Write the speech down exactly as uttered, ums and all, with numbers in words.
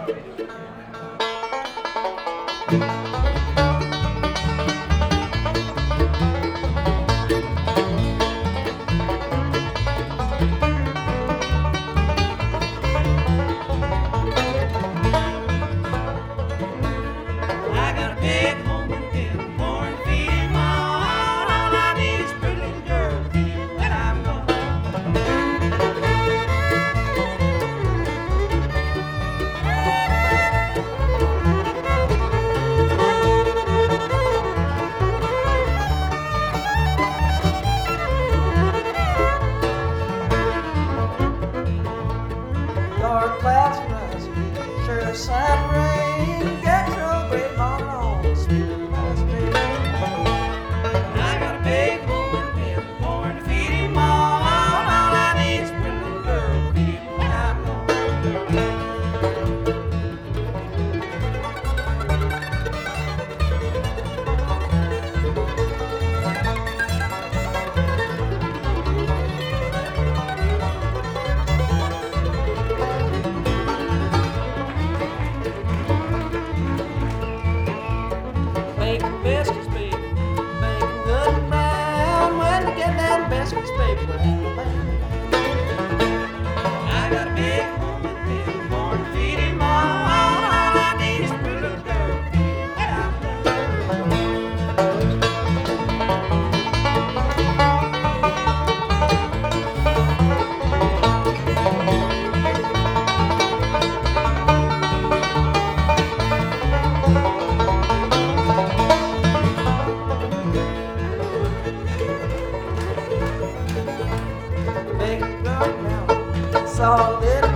Dark clouds rising, sure to sign rain. Get your great long on, sweet ice cream. I got a big woman pen, born to feed him all. All I need is a pretty little girl, feed him when I'm gone. Baking biscuits, baby, baking good and brown. When you get them biscuits, baby, bang, bang, bang. I got a big home and been born to feed him all. All I need is a pretty little girl, feed him when I'm big girl now, saw a little